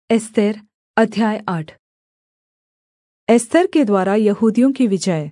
Esther अध्याय 8। Esther के द्वारा यहूदियों की विजय।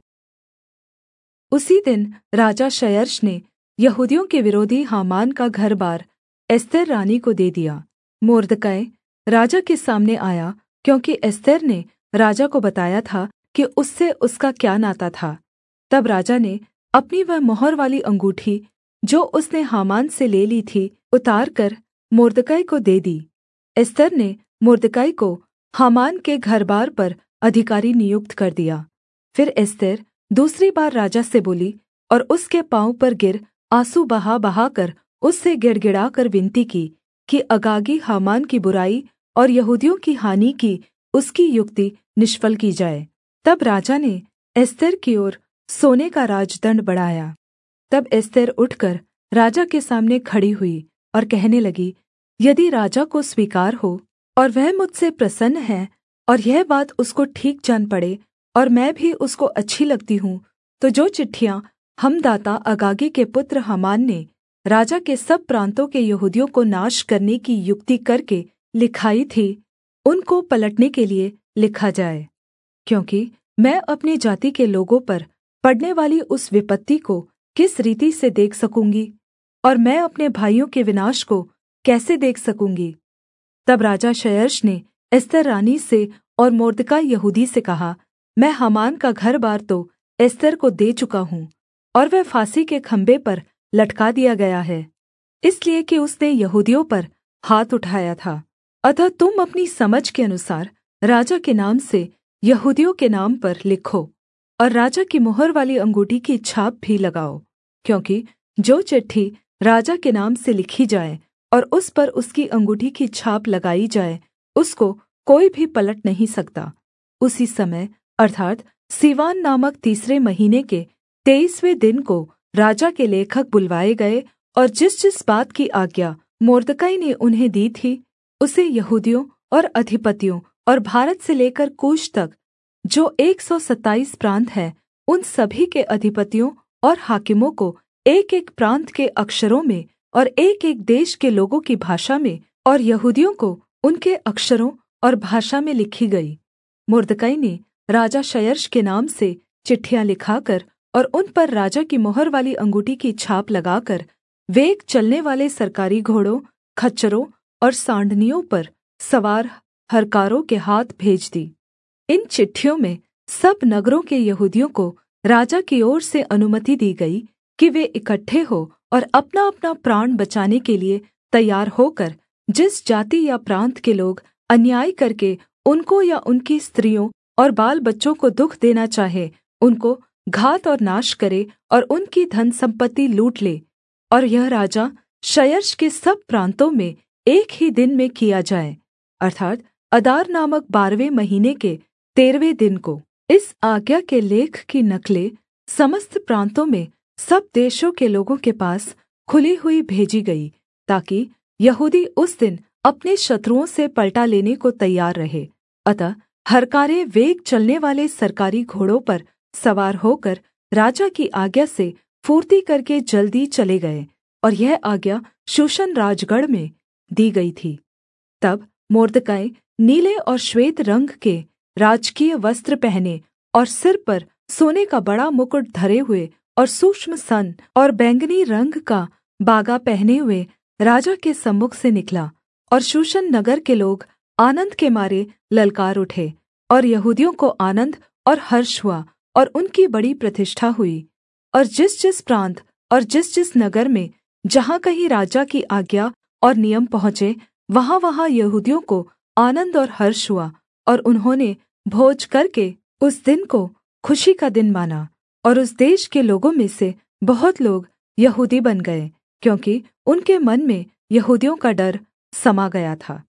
उसी दिन राजा क्षयर्ष ने यहूदियों के विरोधी हामान का घर-बार एस्तेर रानी को दे दिया। मोर्दकै राजा के सामने आया, क्योंकि एस्तेर ने राजा को बताया था कि उससे उसका क्या नाता था। तब राजा ने अपनी वह मुहर वाली अंगूठी, जो उसने हामान से ले ली थी, उतारकर मोर्दकै को दे दी। एस्तेर ने मोर्दकै को हामान के घरबार पर अधिकारी नियुक्त कर दिया। फिर एस्तेर दूसरी बार राजा से बोली और उसके पाँव पर गिर आँसू बहा बहाकर उससे गिड़गिड़ाकर विनती की कि अगागी हामान की बुराई और यहूदियों की हानि की उसकी युक्ति निष्फल की जाए। तब राजा ने एस्तेर की ओर सोने का राजदण्ड बढ़ाया। तब एस्तेर उठकर राजा के सामने खड़ी हुई और कहने लगी, यदि राजा को स्वीकार हो और वह मुझसे प्रसन्न है और यह बात उसको ठीक जान पड़े और मैं भी उसको अच्छी लगती हूँ, तो जो चिट्ठियाँ हमदाता अगागी के पुत्र हामान ने राजा के सब प्रान्तों के यहूदियों को नाश करने की युक्ति करके लिखाई थी, उनको पलटने के लिए लिखा जाए। क्योंकि मैं अपनी जाति के लोगों पर पड़ने वाली उस विपत्ति को किस रीति से देख सकूँगी, और मैं अपने भाइयों के विनाश को कैसे देख सकूँगी। तब राजा क्षयर्ष ने एस्तेर रानी से और मोर्दकै यहूदी से कहा, मैं हामान का घर-बार तो एस्तेर को दे चुका हूँ, और वह फांसी के खम्भे पर लटका दिया गया है, इसलिए कि उसने यहूदियों पर हाथ उठाया था। अतः तुम अपनी समझ के अनुसार राजा के नाम से यहूदियों के नाम पर लिखो, और राजा की मुहर वाली अंगूठी की छाप भी लगाओ। क्योंकि जो चिट्ठी राजा के नाम से लिखी जाए और उस पर उसकी अंगूठी की छाप लगाई जाए, उसको कोई भी पलट नहीं सकता। उसी समय अर्थात् सीवान नामक तीसरे महीने के 23वें दिन को राजा के लेखक बुलवाए गए, और जिस बात की आज्ञा मोर्दकै ने उन्हें दी थी, उसे यहूदियों और अधिपतियों और भारत से लेकर कूश तक जो 127 प्रान्त हैं, उन सभी के अधिपतियों और हाकिमों को एक-एक प्रान्त के अक्षरों में और एक-एक देश के लोगों की भाषा में, और यहूदियों को उनके अक्षरों और भाषा में लिखी गई। मोर्दकै ने राजा क्षयर्ष के नाम से चिट्ठियाँ लिखाकर और उन पर राजा की मुहर वाली अंगूठी की छाप लगाकर वेग चलने वाले सरकारी घोड़ों, खच्चरों और सांडनियों पर सवार हरकारों के हाथ भेज दी। इन चिट्ठियों में सब नगरों के यहूदियों को राजा की ओर से अनुमति दी गई कि वे इकट्ठे हो और अपना-अपना प्राण बचाने के लिए तैयार होकर, जिस जाति या प्रान्त के लोग अन्याय करके उनको या उनकी स्त्रियों और बाल बच्चों को दुःख देना चाहे, उनको घात और नाश करे और उनकी धन सम्पत्ति लूट ले। और यह राजा क्षयर्ष के सब प्रान्तों में एक ही दिन में किया जाए, अर्थात् अदार नामक 12वें महीने के 13वें दिन को। इस आज्ञा के लेख की नकलें समस्त प्रान्तों में सब देशों के लोगों के पास खुली हुई भेजी गई, ताकि यहूदी उस दिन अपने शत्रुओं से पलटा लेने को तैयार रहे। अतः हरकारे वेग चलने वाले सरकारी घोड़ों पर सवार होकर राजा की आज्ञा से फुर्ती करके जल्दी चले गए, और यह आज्ञा शूशन राजगढ़ में दी गई थी। तब मोर्दकै नीले और श्वेत रंग के राजकीय वस्त्र पहने और सिर पर सोने का बड़ा मुकुट धरे हुए और सूक्ष्म सन और बैंगनी रंग का बागा पहने हुए राजा के सम्मुख से निकला। और शूशन नगर के लोग आनन्द के मारे ललकार उठे, और यहूदियों को आनन्द और हर्ष हुआ, और उनकी बड़ी प्रतिष्ठा हुई। और जिस प्रान्त और जिस नगर में जहाँ कहीं राजा की आज्ञा और नियम पहुँचे, वहाँ यहूदियों को आनन्द और हर्ष हुआ, और उन्होंने भोज करके उस दिन को खुशी का दिन माना। और उस देश के लोगों में से बहुत लोग यहूदी बन गए, क्योंकि उनके मन में यहूदियों का डर समा गया था।